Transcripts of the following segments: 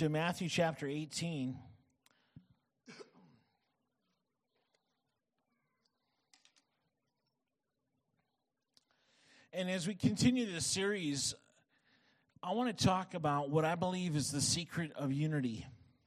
to Matthew chapter 18. And as we continue this series, I want to talk about what I believe is the secret of unity.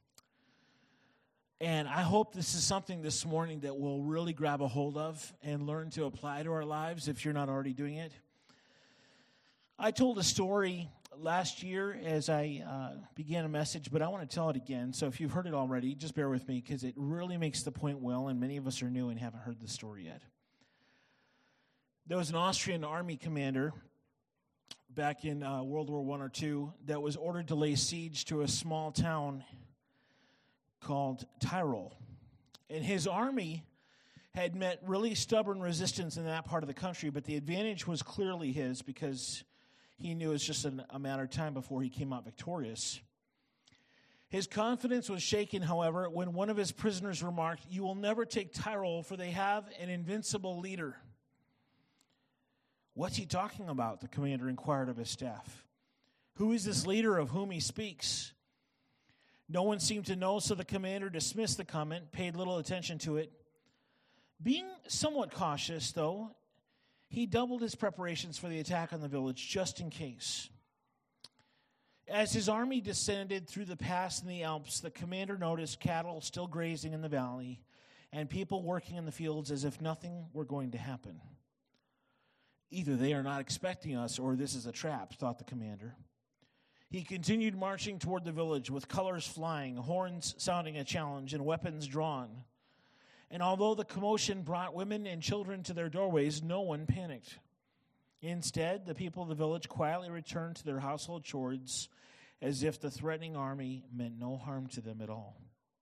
And I hope this is something this morning that we'll really grab a hold of and learn to apply to our lives if you're not already doing it. I told a story last year as I began a message, but I want to tell it again. So if you've heard it already, just bear with me because it really makes the point well, and many of us are new and haven't heard the story yet. There was an Austrian army commander back in World War I or II that was ordered to lay siege to a small town called Tyrol. And his army had met really stubborn resistance in that part of the country, but the advantage was clearly his because he knew it was just a matter of time before he came out victorious. His confidence was shaken, however, when one of his prisoners remarked, "You will never take Tyrol, for they have an invincible leader." "What's he talking about?" the commander inquired of his staff. "Who is this leader of whom he speaks?" No one seemed to know, so the commander dismissed the comment, paid little attention to it. Being somewhat cautious, though, he doubled his preparations for the attack on the village just in case. As his army descended through the pass in the Alps, the commander noticed cattle still grazing in the valley and people working in the fields as if nothing were going to happen. "Either they are not expecting us or this is a trap," thought the commander. He continued marching toward the village with colors flying, horns sounding a challenge, and weapons drawn. And although the commotion brought women and children to their doorways, no one panicked. Instead, the people of the village quietly returned to their household chores as if the threatening army meant no harm to them at all.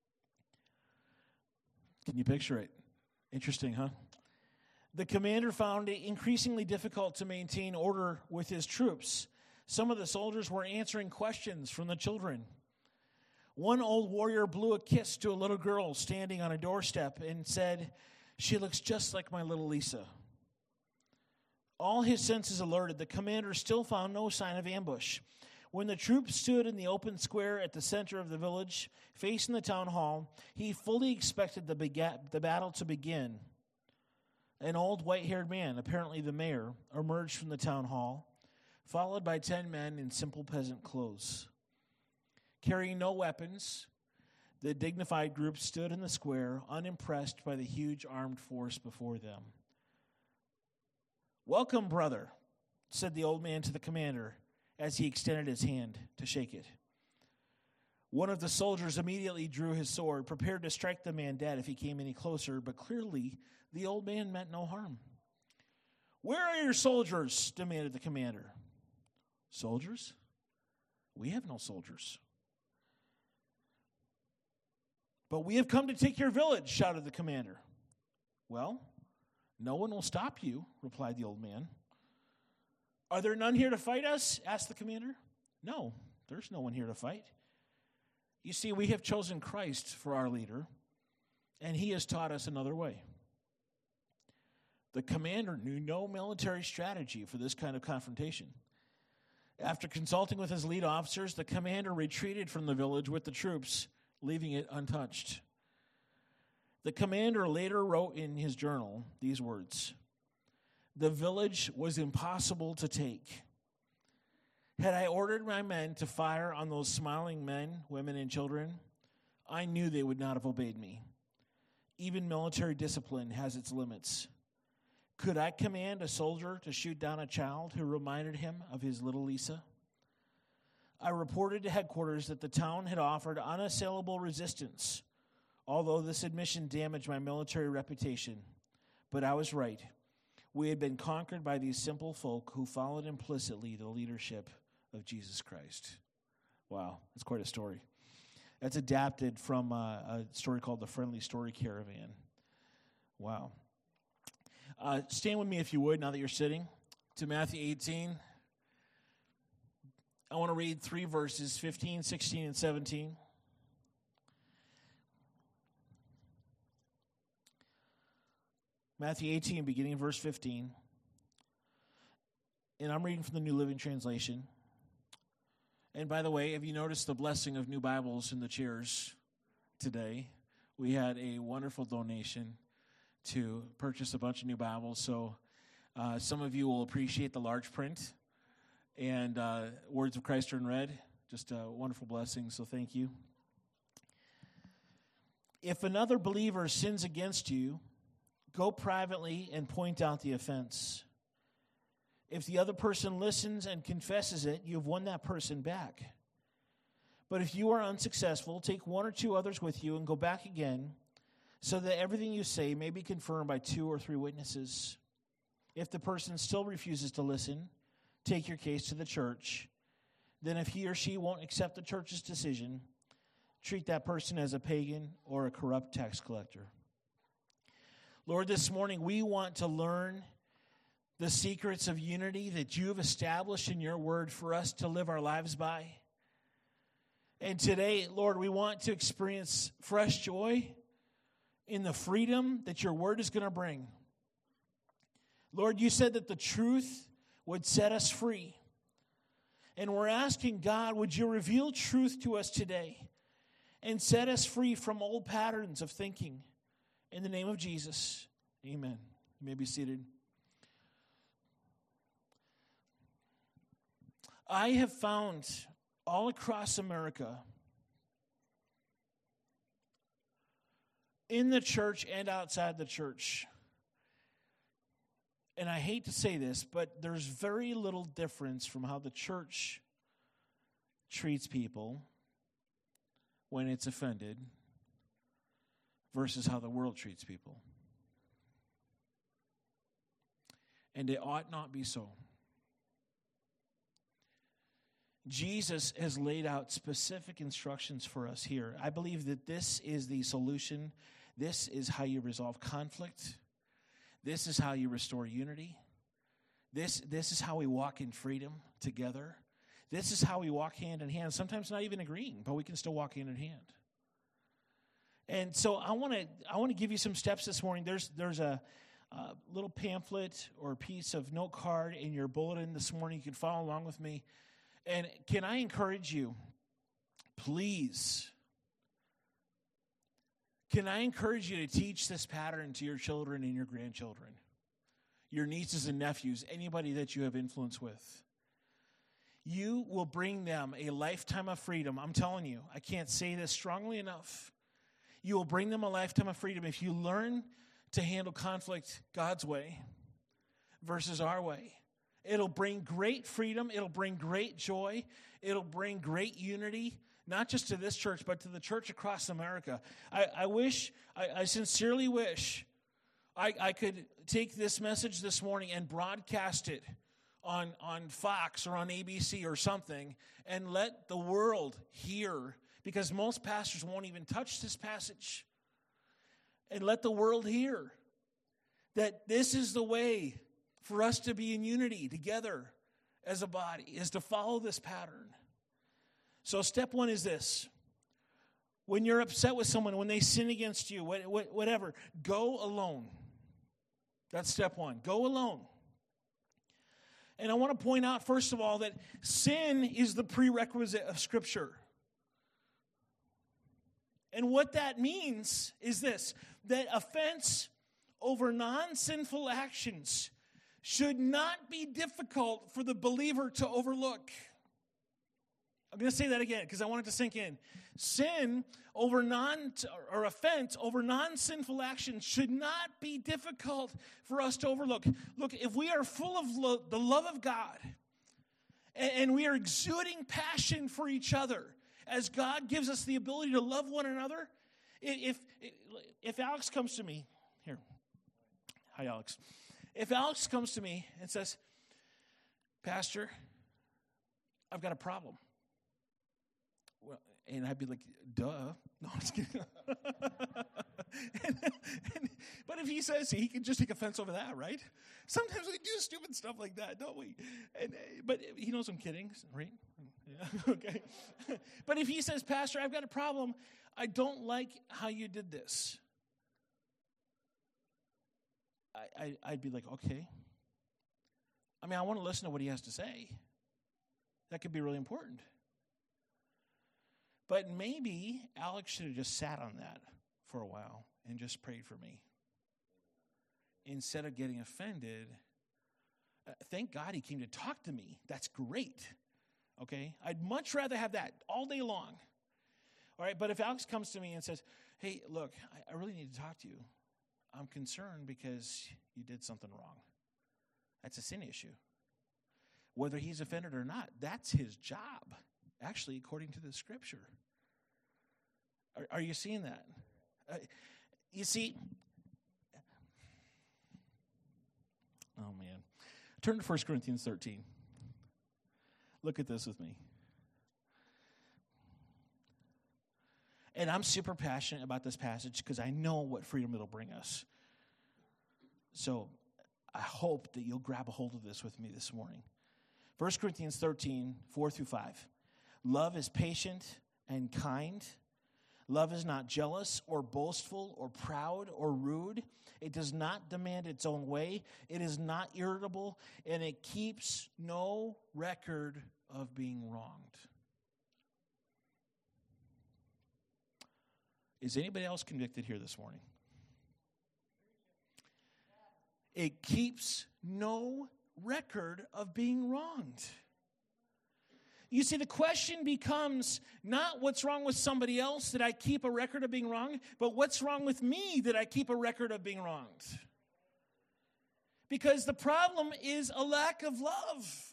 Can you picture it? Interesting, huh? The commander found it increasingly difficult to maintain order with his troops. Some of the soldiers were answering questions from the children. One old warrior blew a kiss to a little girl standing on a doorstep and said, "She looks just like my little Lisa." All his senses alerted, the commander still found no sign of ambush. When the troops stood in the open square at the center of the village, facing the town hall, he fully expected the battle to begin. An old white-haired man, apparently the mayor, emerged from the town hall, followed by 10 men in simple peasant clothes. Carrying no weapons, the dignified group stood in the square, unimpressed by the huge armed force before them. "Welcome, brother," said the old man to the commander as he extended his hand to shake it. One of the soldiers immediately drew his sword, prepared to strike the man dead if he came any closer, but clearly the old man meant no harm. "Where are your soldiers?" demanded the commander. "Soldiers? We have no soldiers." "But we have come to take your village," shouted the commander. "Well, no one will stop you," replied the old man. "Are there none here to fight us?" asked the commander. "No, there's no one here to fight. You see, we have chosen Christ for our leader, and he has taught us another way." The commander knew no military strategy for this kind of confrontation. After consulting with his lead officers, the commander retreated from the village with the troops, leaving it untouched. The commander later wrote in his journal these words, "The village was impossible to take. Had I ordered my men to fire on those smiling men, women, and children, I knew they would not have obeyed me. Even military discipline has its limits. Could I command a soldier to shoot down a child who reminded him of his little Lisa? I reported to headquarters that the town had offered unassailable resistance, although this admission damaged my military reputation. But I was right. We had been conquered by these simple folk who followed implicitly the leadership of Jesus Christ." Wow, that's quite a story. That's adapted from a story called The Friendly Story Caravan. Wow. Stand with me, if you would, now that you're sitting, to Matthew 18. I want to read 3 verses, 15, 16, and 17. Matthew 18, beginning verse 15. And I'm reading from the New Living Translation. And by the way, have you noticed the blessing of new Bibles in the chairs today? We had a wonderful donation to purchase a bunch of new Bibles. So some of you will appreciate the large print and Words of Christ are in red. Just a wonderful blessing, so thank you. If another believer sins against you, go privately and point out the offense. If the other person listens and confesses it, you have won that person back. But if you are unsuccessful, take one or two others with you and go back again, so that everything you say may be confirmed by 2 or 3 witnesses. If the person still refuses to listen, take your case to the church. Then if he or she won't accept the church's decision, treat that person as a pagan or a corrupt tax collector. Lord, this morning we want to learn the secrets of unity that you have established in your word for us to live our lives by. And today, Lord, we want to experience fresh joy in the freedom that your word is going to bring. Lord, you said that the truth would set us free. And we're asking, God, would you reveal truth to us today and set us free from old patterns of thinking? In the name of Jesus, amen. You may be seated. I have found all across America, in the church and outside the church, and I hate to say this, but there's very little difference from how the church treats people when it's offended versus how the world treats people. And it ought not be so. Jesus has laid out specific instructions for us here. I believe that this is the solution. This is how you resolve conflict. This is how you restore unity. This is how we walk in freedom together. This is how we walk hand in hand, sometimes not even agreeing, but we can still walk hand in hand. And so I want to give you some steps this morning. There's a little pamphlet or piece of note card in your bulletin this morning. You can follow along with me. And can I encourage you, please, can I encourage you to teach this pattern to your children and your grandchildren, your nieces and nephews, anybody that you have influence with? You will bring them a lifetime of freedom. I'm telling you, I can't say this strongly enough. You will bring them a lifetime of freedom if you learn to handle conflict God's way versus our way. It'll bring great freedom. It'll bring great joy. It'll bring great unity, not just to this church, but to the church across America. I sincerely wish I could take this message this morning and broadcast it on Fox or on ABC or something and let the world hear, because most pastors won't even touch this passage, and let the world hear that this is the way for us to be in unity together as a body, is to follow this pattern. So step 1 is this. When you're upset with someone, when they sin against you, whatever, go alone. That's step 1. Go alone. And I want to point out, first of all, that sin is the prerequisite of Scripture. And what that means is this, that offense over non-sinful actions should not be difficult for the believer to overlook. I'm going to say that again because I want it to sink in. Sin over offense over non-sinful actions should not be difficult for us to overlook. Look, if we are full of the love of God and we are exuding passion for each other as God gives us the ability to love one another, if Alex comes to me, here, hi Alex. If Alex comes to me and says, Pastor, I've got a problem. Well, and I'd be like, duh. No, I'm just kidding. But if he says he can just take offense over that, right? Sometimes we do stupid stuff like that, don't we? But he knows I'm kidding, right? Yeah, okay. But if he says, Pastor, I've got a problem. I don't like how you did this. I'd be like, okay. I mean, I want to listen to what he has to say. That could be really important. But maybe Alex should have just sat on that for a while and just prayed for me. Instead of getting offended, thank God he came to talk to me. That's great. Okay? I'd much rather have that all day long. All right? But if Alex comes to me and says, hey, look, I really need to talk to you. I'm concerned because you did something wrong. That's a sin issue. Whether he's offended or not, that's his job, actually, according to the scripture. Are you seeing that? You see, oh man. Turn to 1 Corinthians 13. Look at this with me. And I'm super passionate about this passage because I know what freedom it'll bring us. So I hope that you'll grab a hold of this with me this morning. 1 Corinthians 13, 4 through 5. Love is patient and kind. Love is not jealous or boastful or proud or rude. It does not demand its own way. It is not irritable, and it keeps no record of being wronged. Is anybody else convicted here this morning? It keeps no record of being wronged. You see, the question becomes not what's wrong with somebody else that I keep a record of being wrong, but what's wrong with me that I keep a record of being wronged. Because the problem is a lack of love.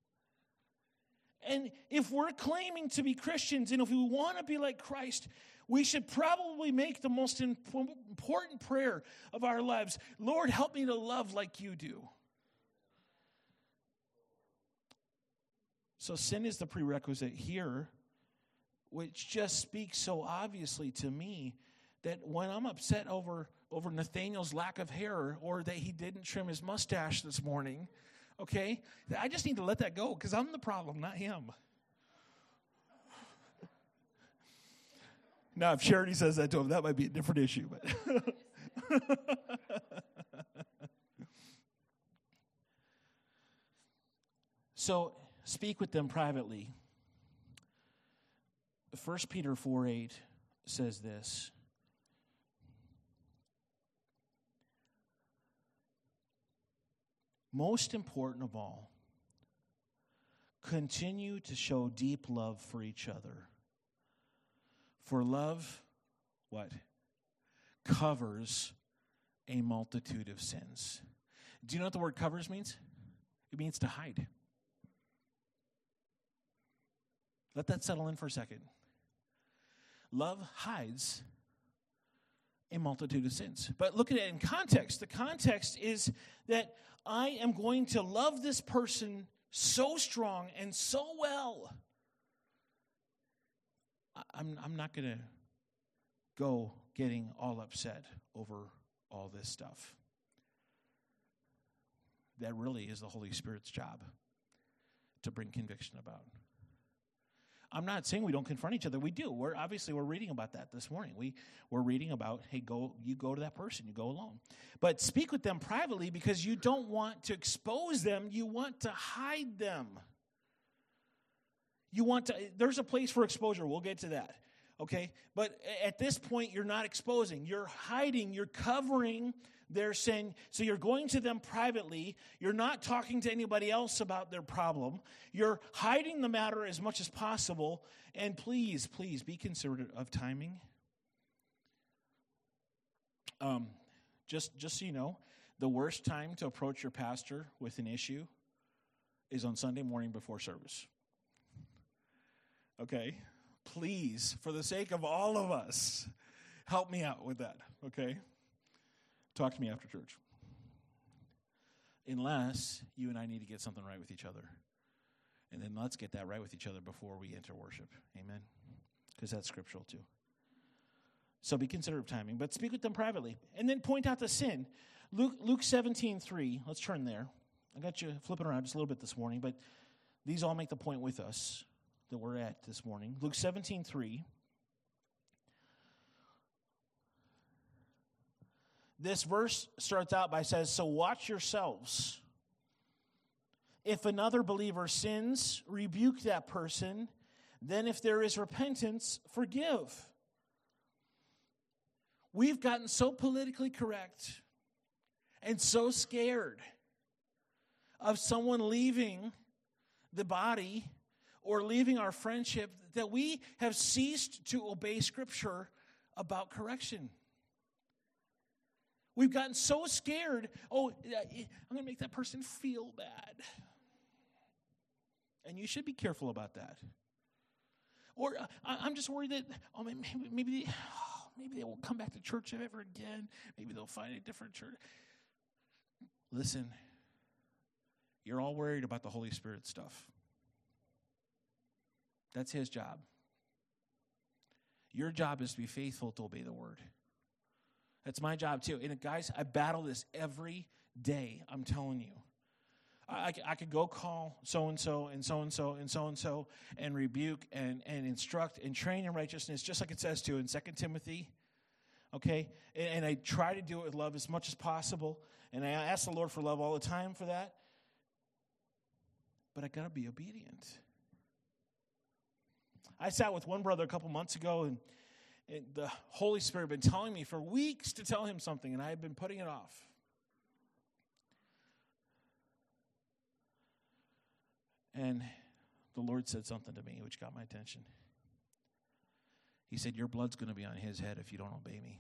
And if we're claiming to be Christians and if we want to be like Christ, we should probably make the most important prayer of our lives. Lord, help me to love like you do. So sin is the prerequisite here, which just speaks so obviously to me that when I'm upset over Nathaniel's lack of hair or that he didn't trim his mustache this morning, okay, I just need to let that go because I'm the problem, not him. Now, if Charity says that to him, that might be a different issue. But so, speak with them privately. 1 Peter 4:8 says this. Most important of all, continue to show deep love for each other. For love, what? Covers a multitude of sins. Do you know what the word covers means? It means to hide. Let that settle in for a second. Love hides a multitude of sins. But look at it in context. The context is that I am going to love this person so strong and so well. I'm not going to go getting all upset over all this stuff. That really is the Holy Spirit's job to bring conviction about. I'm not saying we don't confront each other. We do. We're reading about that this morning. We're reading about, hey, you go to that person. You go alone. But speak with them privately because you don't want to expose them. You want to hide them. There's a place for exposure. We'll get to that. Okay? But at this point, you're not exposing. You're hiding. You're covering their sin. So you're going to them privately. You're not talking to anybody else about their problem. You're hiding the matter as much as possible. And please, please be considerate of timing. Just so you know, the worst time to approach your pastor with an issue is on Sunday morning before service. Okay? Please, for the sake of all of us, help me out with that, okay? Talk to me after church. Unless you and I need to get something right with each other. And then let's get that right with each other before we enter worship. Amen? Because that's scriptural too. So be considerate of timing, but speak with them privately. And then point out the sin. Luke 17:3, let's turn there. I got you flipping around just a little bit this morning, but these all make the point with us that we're at this morning. Luke 17:3. This verse starts out by says, so watch yourselves. If another believer sins, rebuke that person. Then if there is repentance, forgive. We've gotten so politically correct and so scared of someone leaving the body or leaving our friendship that we have ceased to obey Scripture about correction. We've gotten so scared, I'm going to make that person feel bad. And you should be careful about that. Or I'm just worried that, maybe they won't come back to church ever again. Maybe they'll find a different church. Listen, you're all worried about the Holy Spirit stuff. That's His job. Your job is to be faithful to obey the Word. That's my job too. And guys, I battle this every day, I'm telling you. I could go call so-and-so and so-and-so and so-and-so and rebuke and instruct and train in righteousness, just like it says to in 2 Timothy. Okay? And I try to do it with love as much as possible. And I ask the Lord for love all the time for that. But I got to be obedient. I sat with one brother a couple months ago, and the Holy Spirit had been telling me for weeks to tell him something, and I had been putting it off. And the Lord said something to me which got my attention. He said, your blood's going to be on his head if you don't obey me.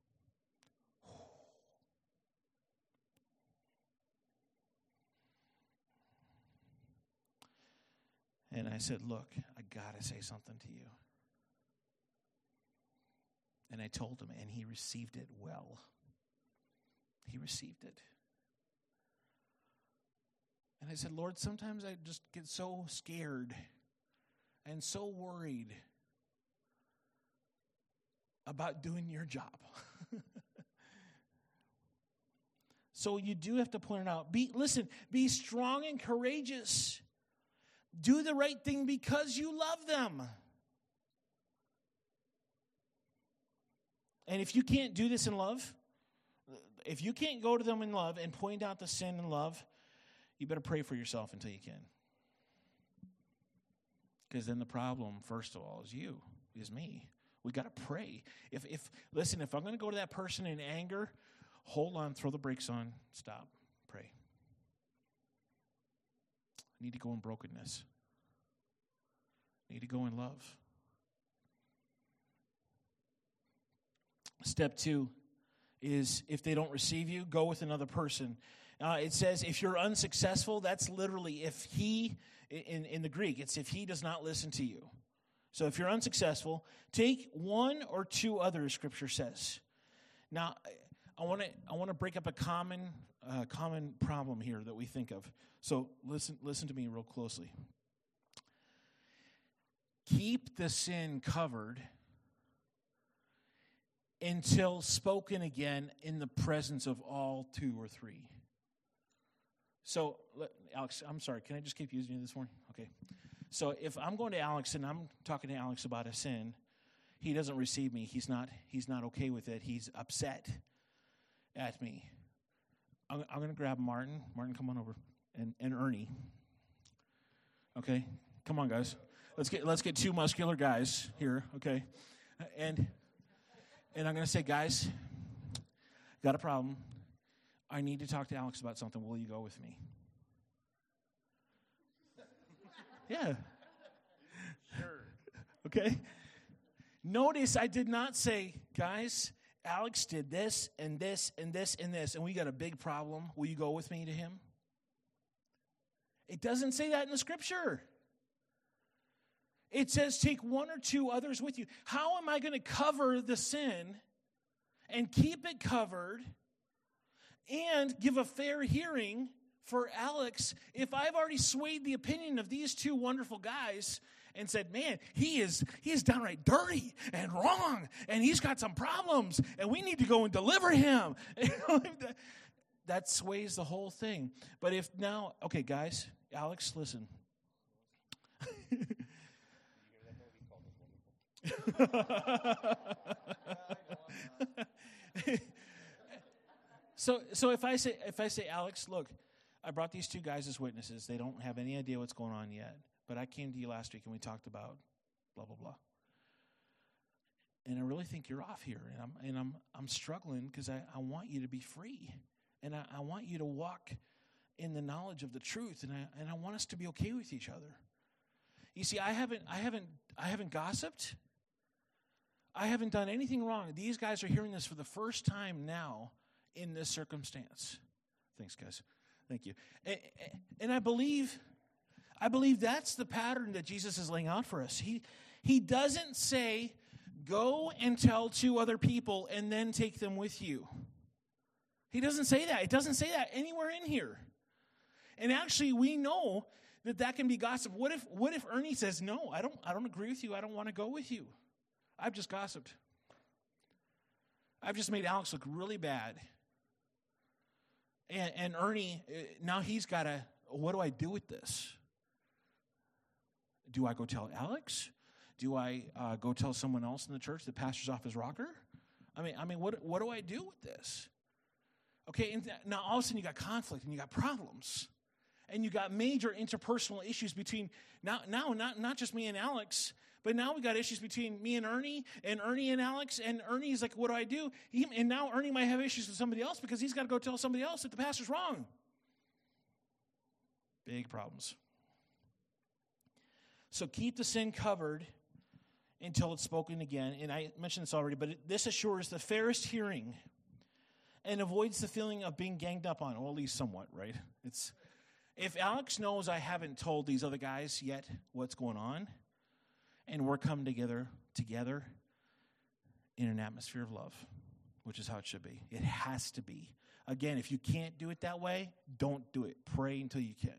And I said, look, I got to say something to you. And I told him, and he received it well. He received it. And I said, Lord, sometimes I just get so scared and so worried about doing your job. So you do have to point it out. Be strong and courageous. Do the right thing because you love them. And if you can't do this in love, if you can't go to them in love and point out the sin in love, you better pray for yourself until you can. Because then the problem, first of all, is me. We got to pray. If I'm going to go to that person in anger, hold on, throw the brakes on, stop, pray. I need to go in brokenness. I need to go in love. Step 2 is if they don't receive you, go with another person. It says if you're unsuccessful, that's literally if he, in the Greek, it's if he does not listen to you. So if you're unsuccessful, take one or two others, Scripture says. Now, I want to break up a common problem here that we think of. So listen to me real closely. Keep the sin covered until spoken again in the presence of all two or three. So, Alex, I'm sorry, can I just keep using you this morning? Okay. So if I'm going to Alex and I'm talking to Alex about a sin, he doesn't receive me. He's not okay with it. He's upset at me. I'm going to grab Martin. Martin, come on over. And Ernie. Okay? Come on, guys. Let's get two muscular guys here, okay? And I'm going to say, guys, got a problem. I need to talk to Alex about something. Will you go with me? Yeah. Sure. Okay? Notice I did not say, guys, Alex did this and this and this and this, and we got a big problem. Will you go with me to him? It doesn't say that in the Scripture. It says take one or two others with you. How am I going to cover the sin and keep it covered and give a fair hearing for Alex if I've already swayed the opinion of these two wonderful guys and said, man, he is downright dirty and wrong, and he's got some problems, and we need to go and deliver him. That sways the whole thing. But if now, okay, guys, Alex, listen. So if I say, Alex, look, I brought these two guys as witnesses. They don't have any idea what's going on yet. But I came to you last week and we talked about blah, blah, blah. And I really think you're off here, and I'm struggling because I want you to be free, and I want you to walk in the knowledge of the truth, and I want us to be okay with each other. You see, I haven't gossiped. I haven't done anything wrong. These guys are hearing this for the first time now in this circumstance. Thanks, guys. Thank you. And I believe that's the pattern that Jesus is laying out for us. He doesn't say, go and tell 2 other people and then take them with you. He doesn't say that. It doesn't say that anywhere in here. And actually, we know that can be gossip. What if Ernie says, no, I don't agree with you. I don't want to go with you. I've just gossiped. I've just made Alex look really bad. And Ernie, now he's got to, what do I do with this? Do I go tell Alex? Do I go tell someone else in the church that pastor's off his rocker? I mean, what do I do with this? Okay, and now all of a sudden you got conflict and you got problems. And you got major interpersonal issues between, now not just me and Alex, but now we got issues between me and Ernie and Alex, and Ernie's like, what do I do? And now Ernie might have issues with somebody else because he's got to go tell somebody else that the pastor's wrong. Big problems. So keep the sin covered until it's spoken again. And I mentioned this already, but this assures the fairest hearing and avoids the feeling of being ganged up on, or at least somewhat, right? If Alex knows I haven't told these other guys yet what's going on, and we're coming together in an atmosphere of love, which is how it should be. It has to be. Again, if you can't do it that way, don't do it. Pray until you can.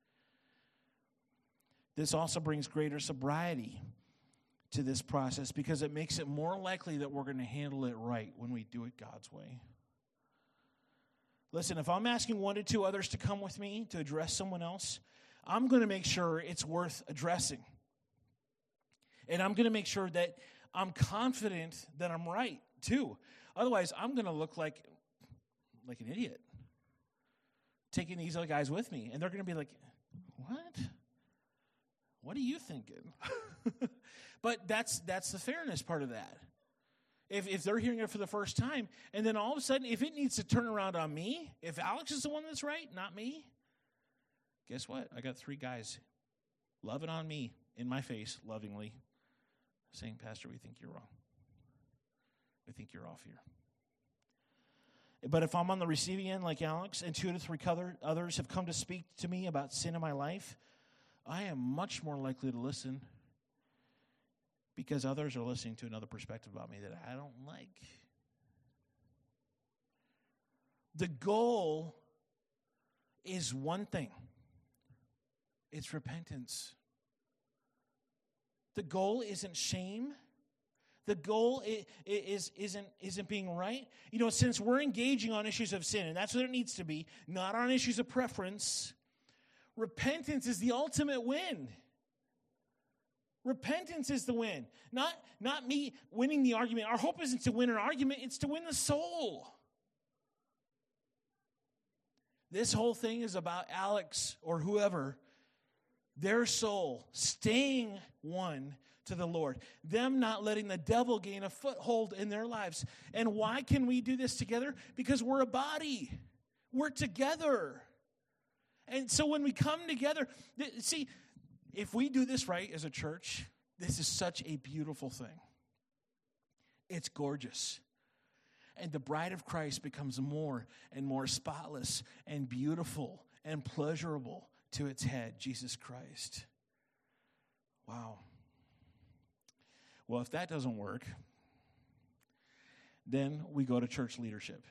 This also brings greater sobriety to this process because it makes it more likely that we're going to handle it right when we do it God's way. Listen, if I'm asking 1 to 2 others to come with me to address someone else, I'm going to make sure it's worth addressing. And I'm going to make sure that I'm confident that I'm right, too. Otherwise, I'm going to look like an idiot taking these other guys with me. And they're going to be like, what? What are you thinking? But that's the fairness part of that. If they're hearing it for the first time, and then all of a sudden, if it needs to turn around on me, if Alex is the one that's right, not me, guess what? I got 3 guys loving on me in my face, lovingly, saying, Pastor, we think you're wrong. We think you're off here. But if I'm on the receiving end like Alex, and 2 to 3 others have come to speak to me about sin in my life, I am much more likely to listen because others are listening to another perspective about me that I don't like. The goal is one thing. It's repentance. The goal isn't shame. The goal isn't being right. You know, since we're engaging on issues of sin, and that's what it needs to be, not on issues of preference, repentance is the ultimate win. Repentance is the win. Not me winning the argument. Our hope isn't to win an argument, it's to win the soul. This whole thing is about Alex or whoever, their soul staying one to the Lord, them not letting the devil gain a foothold in their lives. And why can we do this together? Because we're a body. We're together. And so when we come together, see, if we do this right as a church, this is such a beautiful thing. It's gorgeous. And the bride of Christ becomes more and more spotless and beautiful and pleasurable to its head, Jesus Christ. Wow. Well, if that doesn't work, then we go to church leadership.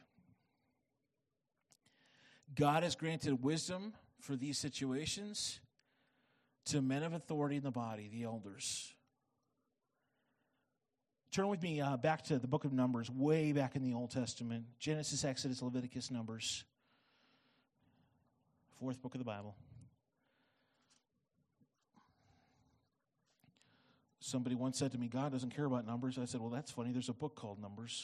God has granted wisdom for these situations to men of authority in the body, the elders. Turn with me back to the book of Numbers, way back in the Old Testament. Genesis, Exodus, Leviticus, Numbers. 4th book of the Bible. Somebody once said to me, God doesn't care about numbers. I said, well, that's funny. There's a book called Numbers.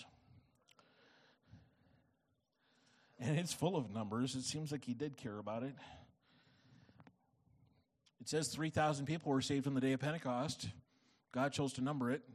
And it's full of numbers. It seems like he did care about it. It says 3,000 people were saved on the day of Pentecost. God chose to number it.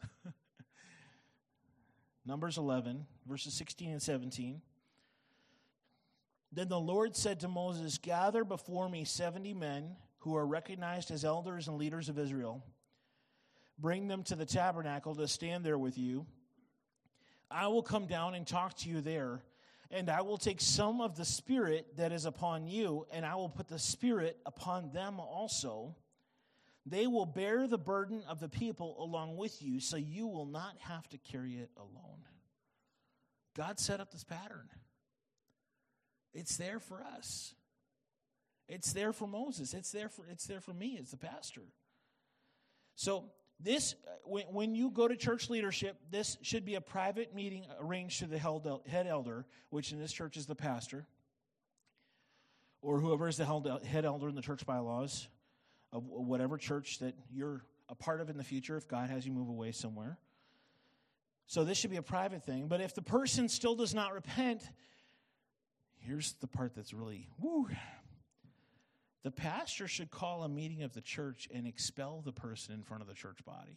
Numbers 11, verses 16 and 17. Then the Lord said to Moses, gather before me 70 men who are recognized as elders and leaders of Israel. Bring them to the tabernacle to stand there with you. I will come down and talk to you there, and I will take some of the Spirit that is upon you, and I will put the Spirit upon them also. They will bear the burden of the people along with you, so you will not have to carry it alone. God set up this pattern. It's there for us. It's there for Moses. It's there for me as the pastor. So this, when you go to church leadership, this should be a private meeting arranged to the head elder, which in this church is the pastor, or whoever is the head elder in the church bylaws of whatever church that you're a part of in the future if God has you move away somewhere. So this should be a private thing. But if the person still does not repent, here's the part that's really, woo. The pastor should call a meeting of the church and expel the person in front of the church body.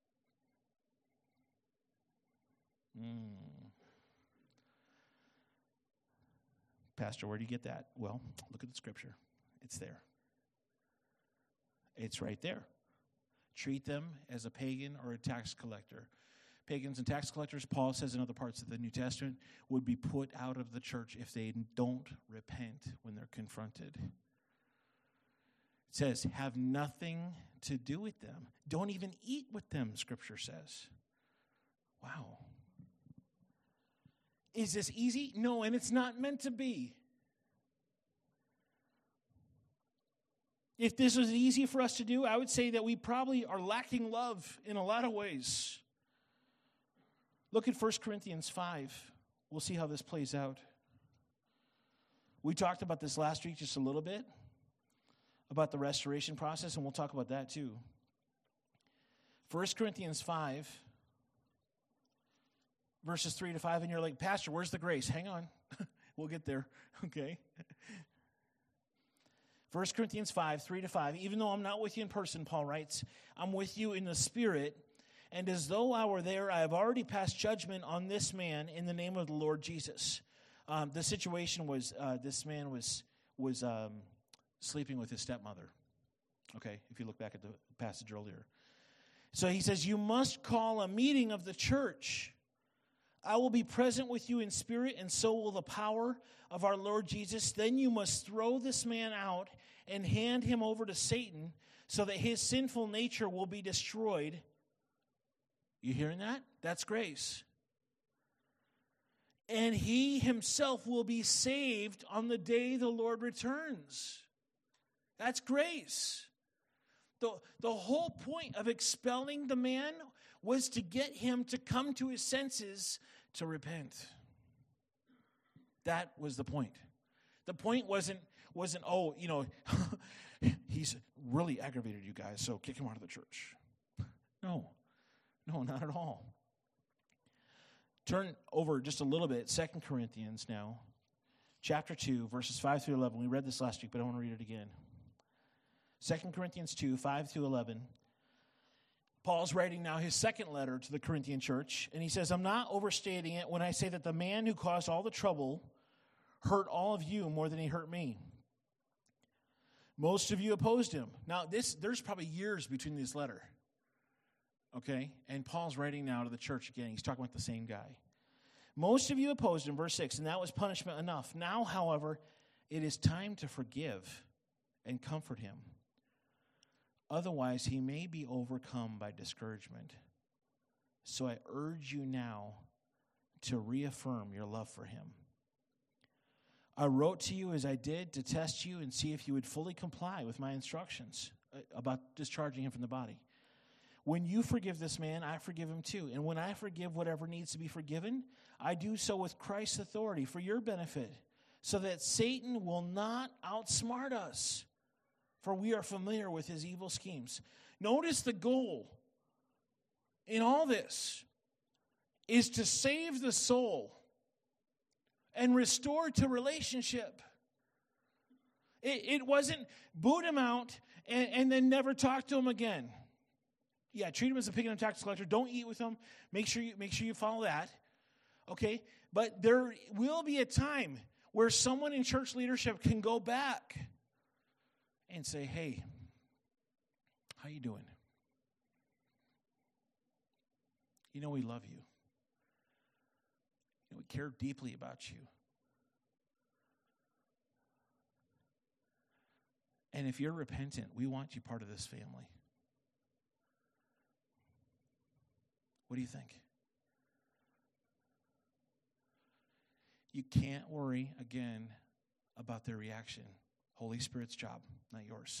Pastor, where do you get that? Well, look at the scripture. It's there. It's right there. Treat them as a pagan or a tax collector. Pagans and tax collectors, Paul says in other parts of the New Testament, would be put out of the church if they don't repent when they're confronted. It says, have nothing to do with them. Don't even eat with them, Scripture says. Wow. Is this easy? No, and it's not meant to be. If this was easy for us to do, I would say that we probably are lacking love in a lot of ways. Look at 1 Corinthians 5. We'll see how this plays out. We talked about this last week just a little bit, about the restoration process, and we'll talk about that too. 1 Corinthians 5, verses 3 to 5, and you're like, Pastor, where's the grace? Hang on. We'll get there, okay? 1 Corinthians 5, 3 to 5. Even though I'm not with you in person, Paul writes, I'm with you in the Spirit, and as though I were there, I have already passed judgment on this man in the name of the Lord Jesus. The situation was this man was sleeping with his stepmother. Okay, if you look back at the passage earlier. So he says, you must call a meeting of the church. I will be present with you in spirit, and so will the power of our Lord Jesus. Then you must throw this man out and hand him over to Satan so that his sinful nature will be destroyed. You hearing that? That's grace. And he himself will be saved on the day the Lord returns. That's grace. The whole point of expelling the man was to get him to come to his senses to repent. That was the point. The point wasn't oh, he's really aggravated you guys, so kick him out of the church. No, not at all. Turn over just a little bit, 2 Corinthians now, chapter 2, verses 5 through 11. We read this last week, but I want to read it again. 2 Corinthians 2, 5 through 11. Paul's writing now his second letter to the Corinthian church, and he says, I'm not overstating it when I say that the man who caused all the trouble hurt all of you more than he hurt me. Most of you opposed him. Now, there's probably years between this letter. Okay? And Paul's writing now to the church again. He's talking about the same guy. Most of you opposed him, verse 6, and that was punishment enough. Now, however, it is time to forgive and comfort him. Otherwise, he may be overcome by discouragement. So I urge you now to reaffirm your love for him. I wrote to you as I did to test you and see if you would fully comply with my instructions about discharging him from the body. When you forgive this man, I forgive him too. And when I forgive whatever needs to be forgiven, I do so with Christ's authority for your benefit, so that Satan will not outsmart us, for we are familiar with his evil schemes. Notice the goal in all this is to save the soul and restore to relationship. It wasn't boot him out and then never talk to him again. Yeah, treat him as a pig and a tax collector. Don't eat with him. Make sure you follow that. Okay? But there will be a time where someone in church leadership can go back and say, hey, how you doing? You know we love you. We care deeply about you. And if you're repentant, we want you part of this family. What do you think? You can't worry, again, about their reaction. Holy Spirit's job, not yours.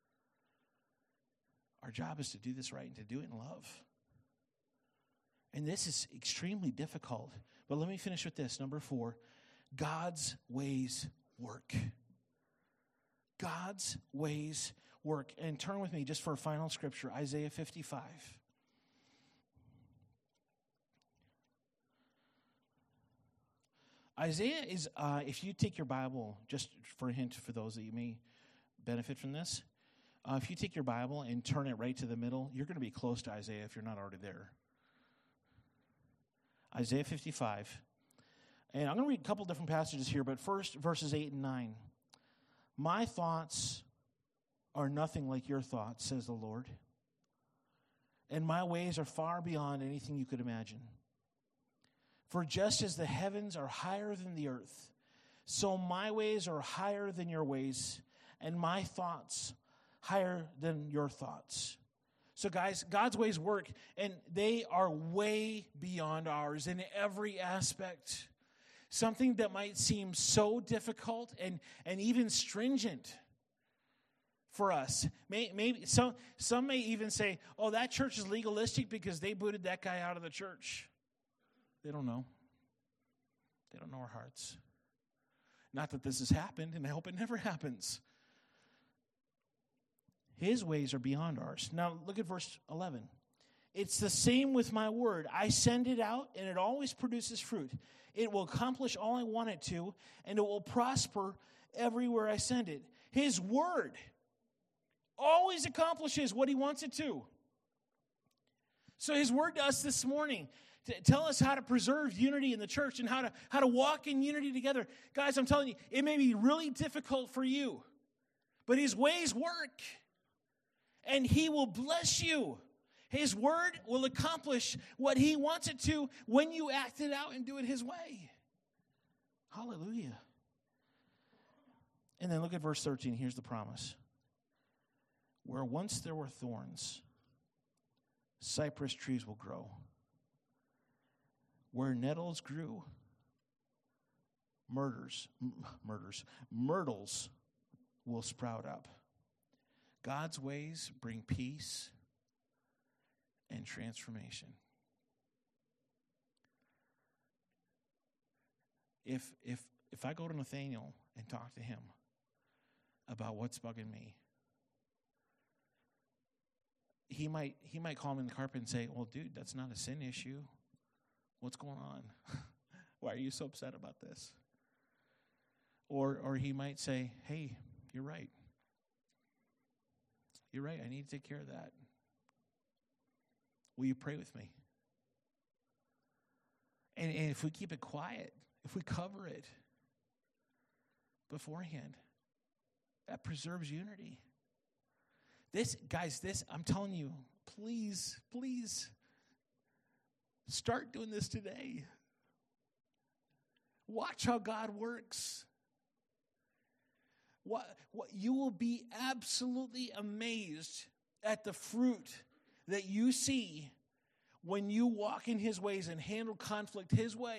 Our job is to do this right and to do it in love. And this is extremely difficult. But let me finish with this. Number 4, God's ways work. God's ways work. And turn with me just for a final scripture, Isaiah 55. Isaiah is, if you take your Bible, just for a hint for those that you may benefit from this, if you take your Bible and turn it right to the middle, you're going to be close to Isaiah if you're not already there. Isaiah 55. And I'm going to read a couple different passages here, but first, verses 8 and 9. My thoughts are nothing like your thoughts, says the Lord, and my ways are far beyond anything you could imagine. For just as the heavens are higher than the earth, so my ways are higher than your ways, and my thoughts higher than your thoughts. So guys, God's ways work, and they are way beyond ours in every aspect. Something that might seem so difficult and even stringent for us. Maybe some may even say, oh, that church is legalistic because they booted that guy out of the church. They don't know. They don't know our hearts. Not that this has happened, and I hope it never happens. His ways are beyond ours. Now, look at verse 11. It's the same with my word. I send it out, and it always produces fruit. It will accomplish all I want it to, and it will prosper everywhere I send it. His word always accomplishes what he wants it to. So his word to us this morning, to tell us how to preserve unity in the church and how to walk in unity together. Guys, I'm telling you, it may be really difficult for you, but his ways work, and he will bless you. His word will accomplish what he wants it to when you act it out and do it his way. Hallelujah. And then look at verse 13. Here's the promise. Where once there were thorns, cypress trees will grow. Where nettles grew, myrtles will sprout up. God's ways bring peace and transformation. If I go to Nathaniel and talk to him about what's bugging me, he might call me in the carpet and say, well, dude, that's not a sin issue. What's going on? Why are you so upset about this? Or he might say, hey, you're right. You're right. I need to take care of that. Will you pray with me? And if we keep it quiet, if we cover it beforehand, that preserves unity. This, I'm telling you, please, start doing this today. Watch how God works. What you will be absolutely amazed at the fruit that you see when you walk in his ways and handle conflict his way.